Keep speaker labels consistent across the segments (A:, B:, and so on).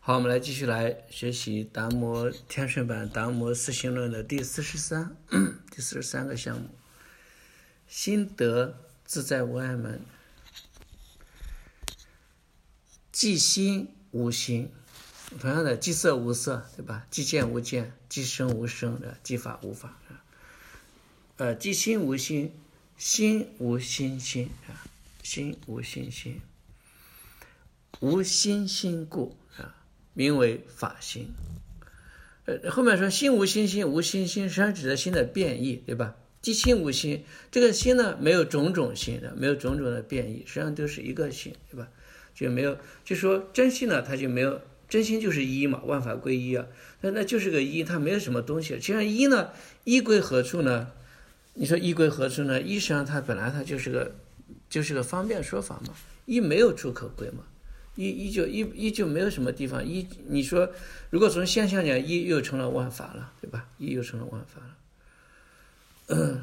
A: 好，我们来继续来学习达摩天顺版达摩四行论的第43个项目，心得自在无碍门。即心无心，同样的即色无色，对吧？即见无见，即声无声的，即法无法。即心无心，心无心心啊，心无心心，无心心故啊，名为法心。后面说心无心心，无心心，实际上指的心的变异，对吧？即心无心，这个心呢没有种种心的，没有种种的变异，实际上都是一个心，对吧？就没有，就说真心呢，它就没有，真心就是一嘛，万法归一啊，那就是个一，它没有什么东西。实际上一呢，一归何处呢？你说一归何处呢？一实际上它本来它就是个方便说法嘛，一没有处可归嘛，一就没有什么地方，一你说如果从现象讲，一又成了万法了，对吧？一又成了万法了。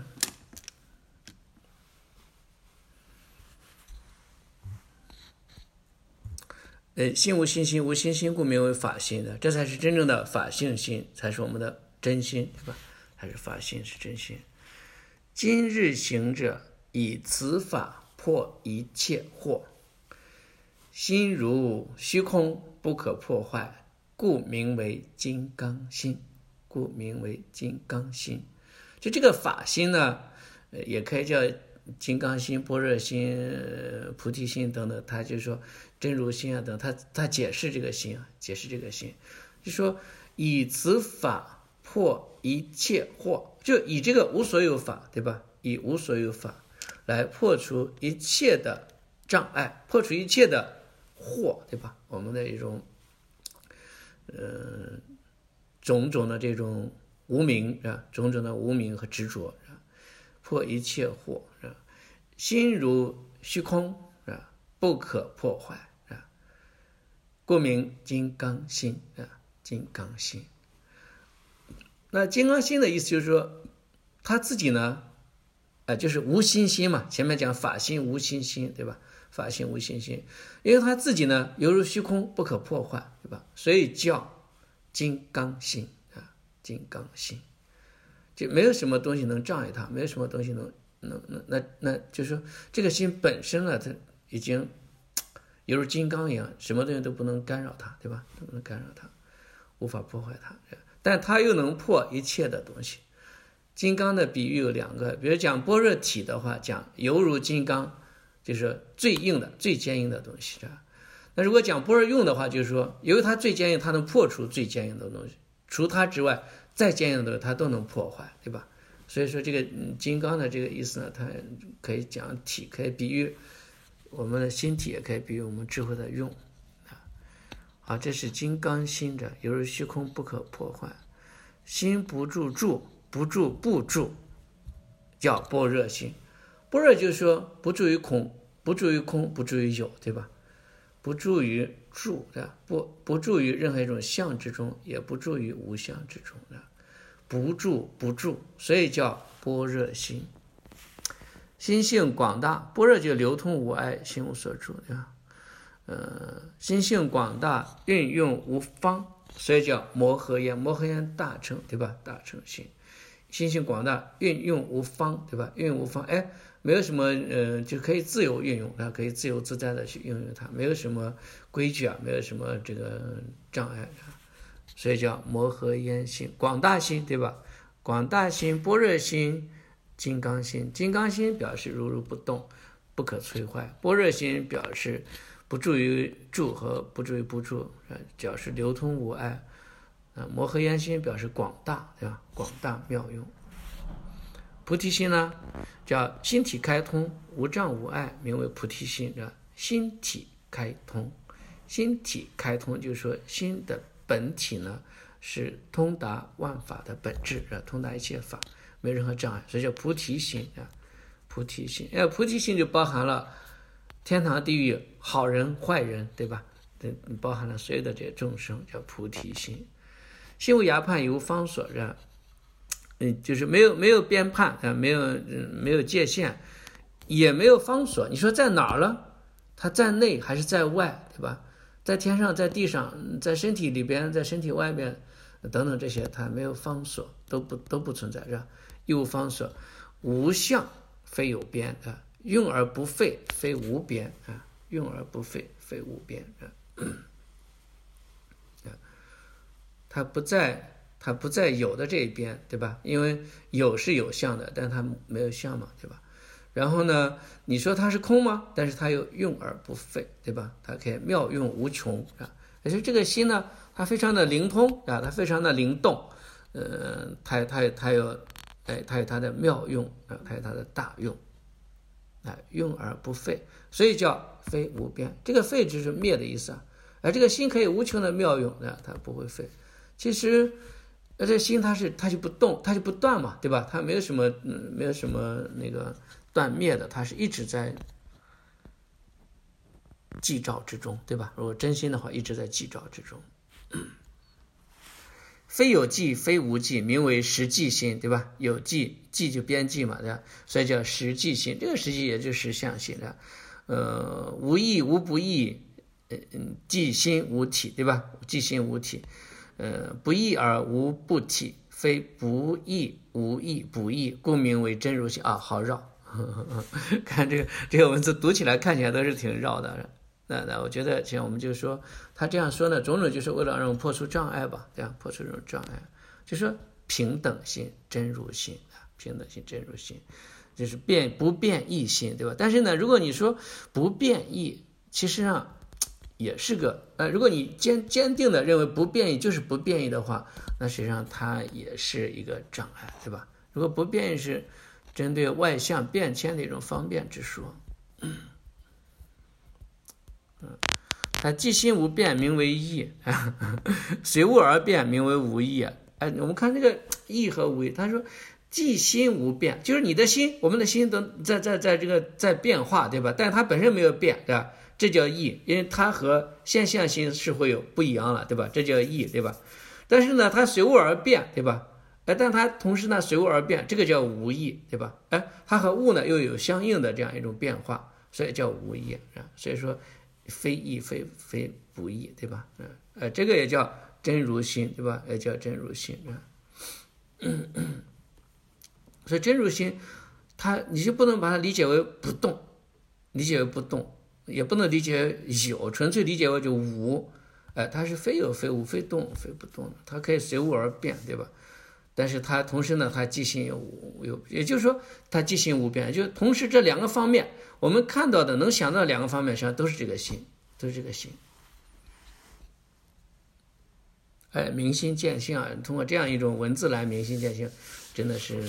A: 心无心心，无心心故名为法心的，这才是真正的法性心，才是我们的真心，对吧？才是法心，是真心。今日行者以此法破一切惑，心如虚空，不可破坏，故名为金刚心。故名为金刚心。就这个法心呢，也可以叫金刚心、般若心、菩提心等等，他就说真如心啊等，他解释这个心啊，解释这个心，就说以此法破一切惑，就以这个无所有法，对吧？以无所有法来破除一切的障碍，破除一切的惑，对吧？我们的一种种种的这种无明啊，种种的无明和执着啊，破一切惑啊，心如虚空啊，不可破坏啊，故名金刚心啊，金刚心。那金刚心的意思就是说，他自己呢，就是无心心嘛。前面讲法心无心心，对吧？法心无心心，因为他自己呢，犹如虚空，不可破坏，对吧？所以叫金刚心啊，金刚心，就没有什么东西能障碍他，没有什么东西那就是说这个心本身呢，它已经犹如金刚一样，什么东西都不能干扰它，对吧？都不能干扰它，无法破坏它，但它又能破一切的东西。金刚的比喻有两个，比如讲般若体的话，讲犹如金刚，就是最硬的、最坚硬的东西。那如果讲般若用的话，就是说由于它最坚硬，它能破除最坚硬的东西，除它之外再坚硬的东西它都能破坏，对吧？所以说这个金刚的这个意思呢，它可以讲体，可以比喻我们的心体，也可以比喻我们智慧的用。好，这是金刚心者，犹如虚空，不可破坏。心不住住，不住不住，叫般若心。般若就是说不住于空，不住于空，不住于有，对吧？不住于住的，不住于任何一种相之中，也不住于无相之中的，不住不住，所以叫般若心。心性广大，般若就流通无碍，心无所住，对吧？心性广大，运用无方，所以叫摩诃焰。摩诃焰大乘，对吧？大乘心，心性广大，运用无方，对吧？运用无方，没有什么就可以自由运用，可以自由自在的去运用它，没有什么规矩啊，没有什么这个障碍啊，所以叫摩诃焰心，广大心，对吧？广大心、般若心、金刚心。金刚心表示如如不动，不可摧坏；般若心表示不住于住和不住于不住，表示流通无碍。摩诃焰心表示广大，对吧？广大妙用。菩提心呢，叫心体开通，无障无碍，名为菩提心。心体开通，心体开通就是说心的本体呢是通达万法的本质，通达一切法，没有任何障碍，所以叫菩提心啊。菩提心，菩提心就包含了天堂地狱、好人坏人，对吧？包含了所有的这些众生，叫菩提心。心无涯畔，有方所，就是没有边判，没有界限，也没有方所。你说在哪儿了？它在内还是在外，对吧？ 在天上，在地上，在身体里边，在身体外面，等等这些，它没有方所，都不存在，是吧？一无方所，无相，非有边啊，用而不废，非无边啊，用而不废，非无边啊。它不在有的这一边，对吧？因为有是有相的，但它没有相嘛，对吧？然后呢，你说它是空吗？但是它又用而不废，对吧？它可以妙用无穷啊。而且这个心呢，它非常的灵通啊，它非常的灵动，它有它的妙用啊，它有它的大用啊，用而不废，所以叫非无边。这个废就是灭的意思啊。而这个心可以无穷的妙用啊，它不会废。其实，这心它就不动，它就不断嘛，对吧？它没有什么那个断灭的，它是一直在寂照之中，对吧？如果真心的话，一直在寂照之中。非有记，非无记，名为实际心，对吧？有记，记就边际嘛，对吧？所以叫实际心。这个实际也就是实相心的。无义无不义，即心无体，对吧？即心无体。不义而无不体，非不义无义不义，故名为真如心啊，好绕。看这个文字读起来看起来都是挺绕的。那我觉得像我们就说他这样说呢，种种就是为了让我们破除障碍吧，对吧？破除这种障碍，就说平等心、真如心啊，平等心、真如心，就是不变异心，对吧？但是呢，如果你说不变异，其实上也是个如果你坚定的认为不变异就是不变异的话，那实际上它也是一个障碍，对吧？如果不变异是针对外相变迁的一种方便之说。它即心无变，名为义；随物而变，名为无义。我们看这个义和无义，他说即心无变，就是你的心，我们的心都在变化，对吧？但是它本身没有变，对吧？这叫义，因为它和现象心是会有不一样了，对吧？这叫义，对吧？但是呢，它随物而变，对吧？但它同时呢随物而变，这个叫无义，对吧？它和物呢又有相应的这样一种变化，所以叫无义啊。所以说非义非不义，对吧？这个也叫真如心，对吧？也叫真如心啊。所以真如心，你就不能把它理解为不动，也不能理解有，纯粹理解为就无。它是非有非无，非动非不动的，它可以随物而变，对吧？但是它同时呢，它即心有，也就是说它即心无变，就同时这两个方面，我们看到的能想到的两个方面，实际上都是这个心，都是这个心。明心见性啊，通过这样一种文字来明心见性，真的是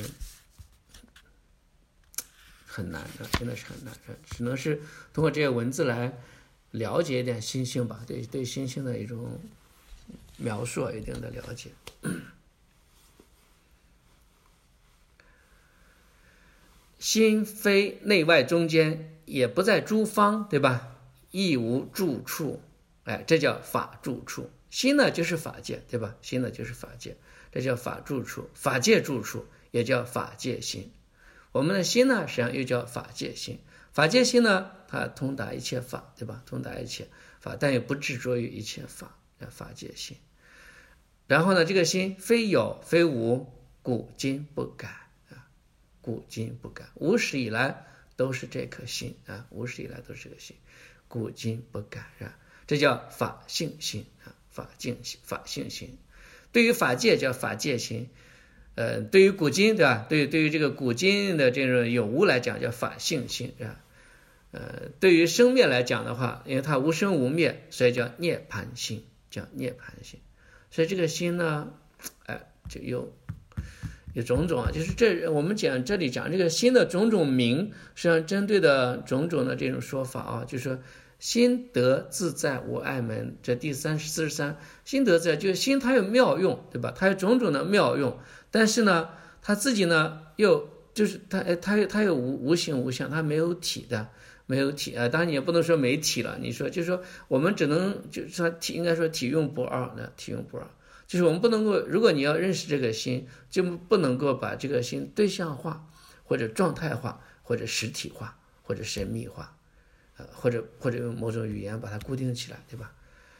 A: 很难的，真的是很难的，只能是通过这些文字来了解一点心性吧，对心性的一种描述，一定的了解。心非内外中间，也不在诸方，对吧？亦无住处，这叫法住处。心呢就是法界，对吧？心呢就是法界，这叫法住处，法界住处也叫法界心。我们的心呢，实际上又叫法界心。法界心呢，它通达一切法，对吧？通达一切法，但也不执着于一切法，叫法界心。然后呢，这个心非有非无，古今不改。古今不改，无始以来都是这颗心啊，无始以来都是这个心，古今不改啊，这叫法性心啊，法性心。对于法界叫法界心，对于古今，对吧？对于这个古今的这种有无来讲叫法性心啊，对于生灭来讲的话，因为它无生无灭，所以叫涅槃心，叫涅槃心。所以这个心呢，就有种种啊，就是我们这里讲这个心的种种名，实际上针对的种种的这种说法啊，就是说心得自在无碍门，这第43，心得自在，就是心它有妙用，对吧？它有种种的妙用，但是呢，它自己呢又就是它有无形无相，它没有体的，没有体啊。当然你也不能说没体了，你说就是说我们只能就是说应该说体用不二的，体用不二。就是我们不能够，如果你要认识这个心，就不能够把这个心对象化，或者状态化，或者实体化，或者神秘化，或者用某种语言把它固定起来，对吧？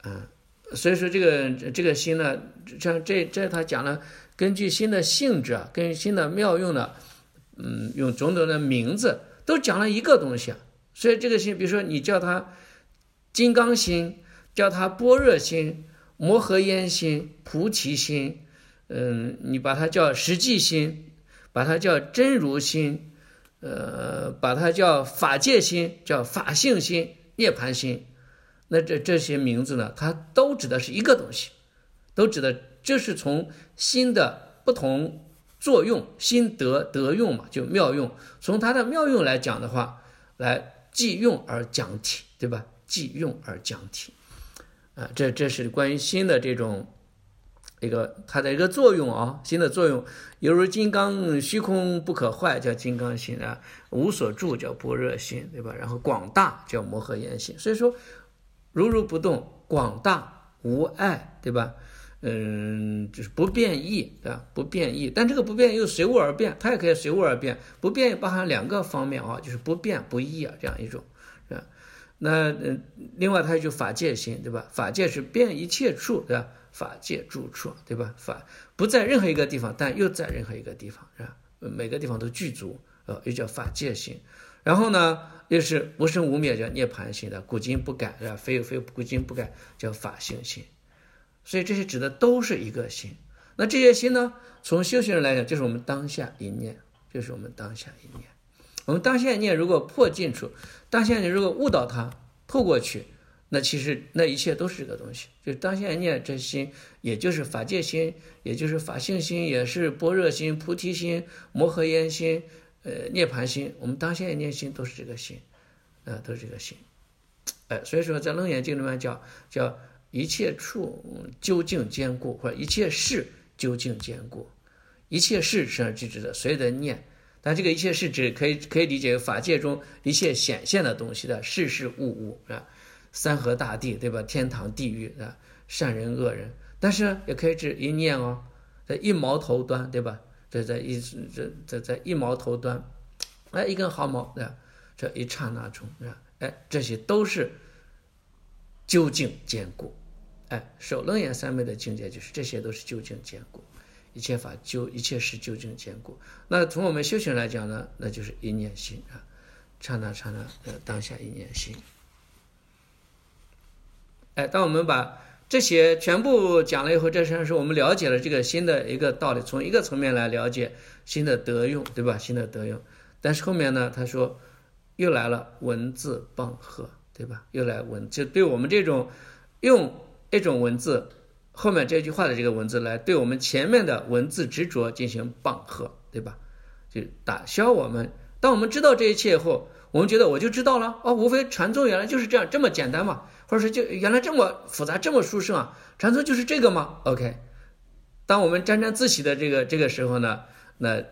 A: 所以说这个心呢，这他讲了，根据心的性质啊，根据心的妙用呢，用种种的名字都讲了一个东西啊。所以这个心，比如说你叫它金刚心，叫它般若心、摩诃烟心、菩提心，你把它叫实际心，把它叫真如心，把它叫法界心，叫法性心、涅槃心。那这些名字呢，它都指的是一个东西，都指的就是从心的不同作用，心得用嘛，就妙用。从它的妙用来讲的话，来即用而讲体，对吧？即用而讲体，这是关于心的这种它的一个作用啊，心的作用，犹如金刚虚空不可坏，叫金刚心啊；无所住叫般若心，对吧？然后广大叫摩诃烟心。所以说，如不动，广大无碍，对吧？就是不变异，对吧？不变异，但这个不变又随物而变，它也可以随物而变。不变也包含两个方面啊，就是不变不异啊，这样一种，是吧？那另外它就法界心，对吧？法界是遍一切处，对吧？法界住处，对吧？法不在任何一个地方，但又在任何一个地方，是吧？每个地方都具足，又叫法界心。然后呢，又是无生无灭，叫涅槃心的，古今不改，是吧？非古今不改，叫法性心。所以这些指的都是一个心。那这些心呢，从修行人来讲，就是我们当下一念，就是我们当下一念。我们当下一念如果破尽处，当下一念如果误导它，透过去，那其实那一切都是这个东西。就是当下一念这心，也就是法界心，也就是法性心，也是般若心、菩提心、摩诃烟心、涅槃心。我们当下一念心都是这个心，都是这个心。所以说在楞严经里面叫一切处究竟坚固，或者一切事究竟坚固。一切事实际上就指的所有的念，但这个一切事指可以理解为法界中一切显现的东西的事物，是吧？山河大地，对吧？天堂地狱，善人恶人，但是也可以指一念哦，在一毛头端，对吧？在一毛头端，一根毫毛，这一刹那中，这些都是究竟坚固。守楞严三昧的境界就是这些都是究竟坚固，一切法一切事究竟坚固。那从我们修行来讲呢，那就是一念心刹那刹那当下一念心。当我们把这些全部讲了以后，这实际上是我们了解了这个心的一个道理，从一个层面来了解心的得用，对吧？心的得用。但是后面呢，他说又来了文字傍合，对吧？又来就对我们这种用一种文字，后面这句话的这个文字来对我们前面的文字执着进行傍合，对吧？就打消我们。当我们知道这一切以后，我们觉得我就知道了无非禅宗原来就是这样这么简单嘛，或者是就原来这么复杂这么殊胜啊，禅宗就是这个吗 ？OK， 当我们沾沾自喜的这个时候呢，那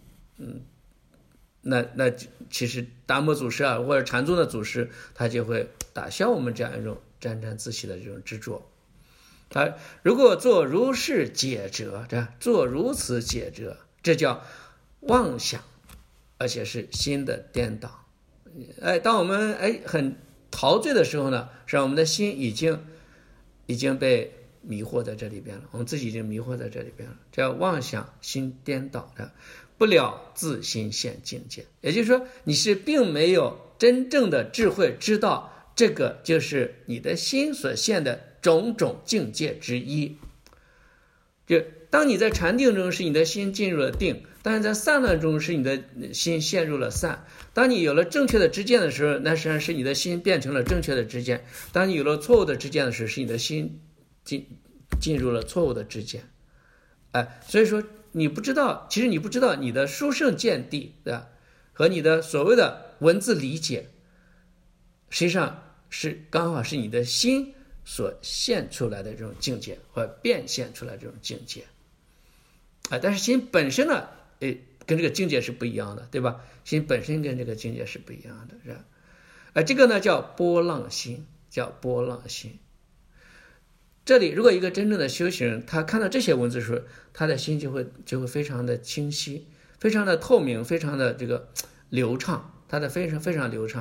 A: 其实达摩祖师啊，或者禅宗的祖师，他就会打消我们这样一种沾沾自喜的这种执着。如果做如是解折，做如此解折，这叫妄想，而且是心的颠倒。当我们很陶醉的时候呢，是让我们的心已经被迷惑在这里边了，我们自己已经迷惑在这里边了，这叫妄想心颠倒的，不了自心现境界。也就是说，你是并没有真正的智慧知道这个就是你的心所现的种种境界之一。就当你在禅定中是你的心进入了定，当然在散乱中是你的心陷入了散。当你有了正确的知见的时候，那实际上是你的心变成了正确的知见。当你有了错误的知见的时候，是你的心进入了错误的知见。所以说其实你不知道你的殊胜见地，对吧？和你的所谓的文字理解，实际上是刚好是你的心所现出来的这种境界，或变现出来这种境界。但是心本身呢，跟这个境界是不一样的，对吧？心本身跟这个境界是不一样的，是吧？这个呢叫波浪心，叫波浪心。这里如果一个真正的修行人，他看到这些文字的时候，他的心就会非常的清晰，非常的透明，非常的这个流畅，他的非常流畅。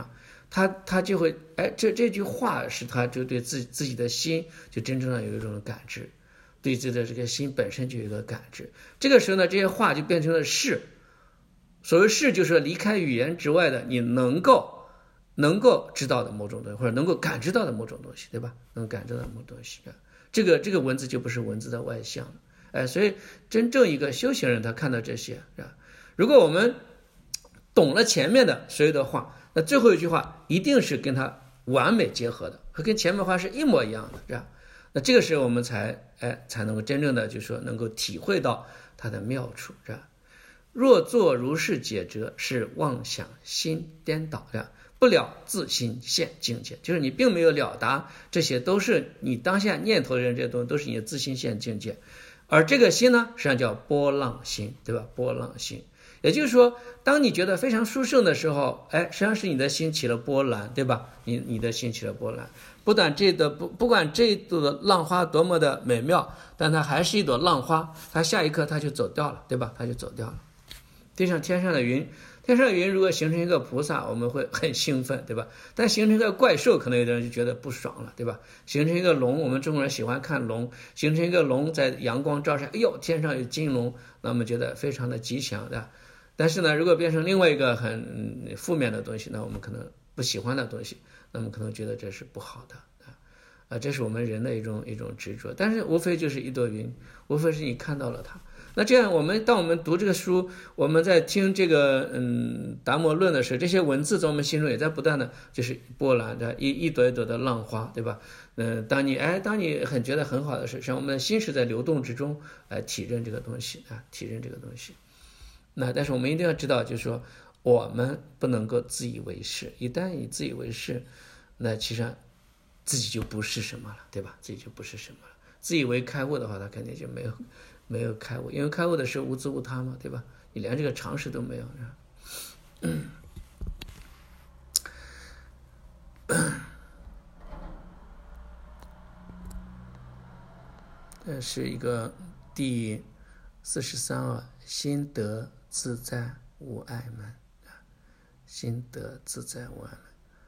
A: 他就会这句话使他就对自己的心就真正的有一种感知，对自己的这个心本身就有一个感知。这个时候呢，这些话就变成了事。所谓事，就是离开语言之外的你能够知道的某种东西，或者能够感知到的某种东西，对吧？能感知到的某种东西这个文字就不是文字的外象了。所以真正一个修行人，他看到这些如果我们懂了前面的所有的话，那最后一句话一定是跟他完美结合的，和跟前面话是一模一样的，那这个时候我们才能够真正的就是说能够体会到它的妙处，若作如是解折，是妄想心颠倒不了自心现境界，就是你并没有了达，这些都是你当下念头的人，这些东西都是你的自心现境界。而这个心呢，实际上叫波浪心，对吧？波浪心，也就是说，当你觉得非常殊胜的时候，实际上是你的心起了波澜，对吧？你的心起了波澜，不管这朵的浪花多么的美妙，但它还是一朵浪花，它下一刻它就走掉了，对吧？它就走掉了。就像天上的云如果形成一个菩萨，我们会很兴奋，对吧？但形成一个怪兽，可能有的人就觉得不爽了，对吧？形成一个龙，我们中国人喜欢看龙，形成一个龙在阳光照下，天上有金龙，那我们觉得非常的吉祥的。但是呢，如果变成另外一个很负面的东西，那我们可能不喜欢的东西，那么可能觉得这是不好的这是我们人的一种执着。但是无非就是一朵云，无非是你看到了它。那这样当我们读这个书，我们在听这个达摩论的时候，这些文字在我们心中也在不断的就是波澜的一朵一朵的浪花，对吧？当你很觉得很好的时候，实际上我们的心是在流动之中体认这个东西体认这个东西。那但是我们一定要知道，就是说我们不能够自以为是，一旦以自以为是，那其实自己就不是什么了，对吧？自己就不是什么了。自以为开悟的话，他肯定就没有开悟，因为开悟的是无自无他嘛，对吧？你连这个常识都没有，这是一个第43心得自在无碍门心得自在无碍门。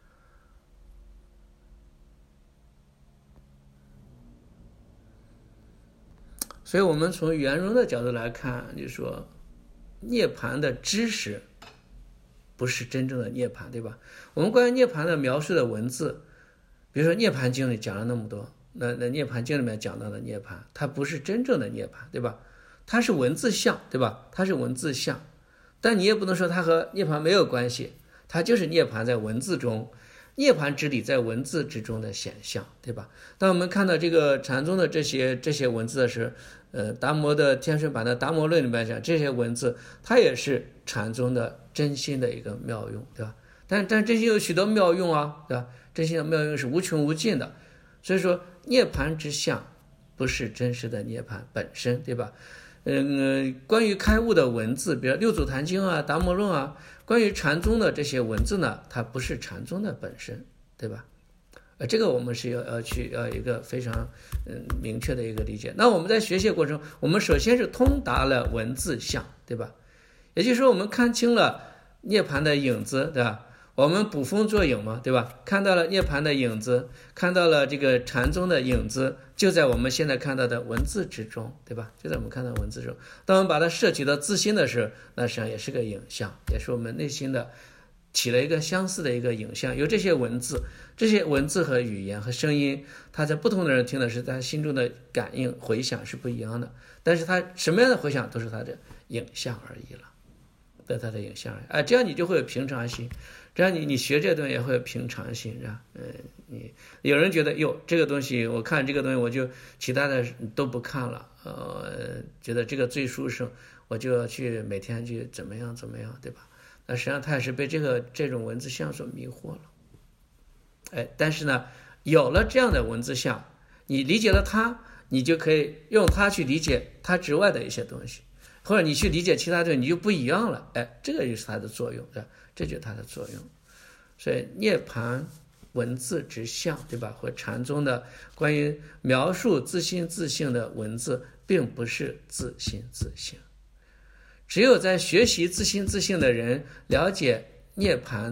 A: 所以我们从圆融的角度来看，就是说涅槃的知识不是真正的涅槃，对吧？我们关于涅槃的描述的文字，比如说涅槃经里讲了那么多，那涅槃经里面讲到的涅槃，它不是真正的涅槃，对吧？它是文字像，对吧？它是文字像，但你也不能说它和涅槃没有关系，它就是涅槃在文字中，涅槃之理在文字之中的显象，对吧？当我们看到这个禅宗的这些文字的时候，达摩的天水版的达摩论里面讲，这些文字它也是禅宗的真心的一个妙用，对吧？但真心有许多妙用对吧？真心的妙用是无穷无尽的，所以说涅槃之相不是真实的涅槃本身，对吧？关于开悟的文字，比如六祖坛经达摩论关于禅宗的这些文字呢，它不是禅宗的本身，对吧？这个我们是要一个非常明确的一个理解。那我们在学习过程中，我们首先是通达了文字相，对吧？也就是说，我们看清了涅槃的影子，对吧？我们捕风捉影嘛，对吧？看到了涅槃的影子，看到了这个禅宗的影子，就在我们现在看到的文字之中，对吧？就在我们看到文字中，当我们把它摄取到自心的时候，那实际上也是个影像，也是我们内心的起了一个相似的一个影像。有这些文字和语言和声音，它在不同的人听的是他心中的感应回响是不一样的，但是它什么样的回响都是它的影像而已了，对它的影像而已。这样你就会有平常心，这样你学这个东西也会有平常心，是吧？有人觉得这个东西我看这个东西我就其他的都不看了，觉得这个最殊胜，我就要去每天去怎么样，对吧？那实际上他也是被这种文字像所迷惑了。但是呢，有了这样的文字像，你理解了它，你就可以用它去理解它之外的一些东西，或者你去理解其他东西，你就不一样了。这个就是它的作用，对吧？这就是它的作用。所以涅槃文字之相，对吧？或禅宗的关于描述自心自性的文字，并不是自心自性。只有在学习自心自性的人了解涅槃的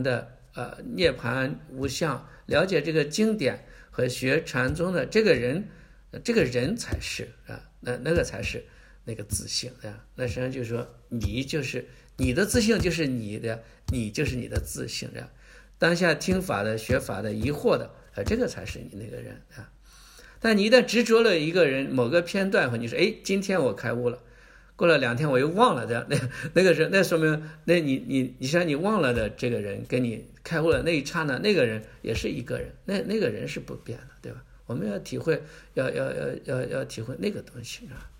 A: 涅槃无相，了解这个经典和学禅宗的这个人才是那个才是那个自性啊。那实际上就是说，你就是你的自性，就是你就是你的自性啊。当下听法的、学法的、疑惑的，这个才是你那个人啊。但你一旦执着了一个人某个片段，和你说，哎，今天我开悟了，过了2天我又忘了的，那个人，那说明那你实际上你忘了的这个人，跟你开悟了那一刹那，那个人也是一个人，那个人是不变的，对吧？我们要体会，要体会那个东西啊。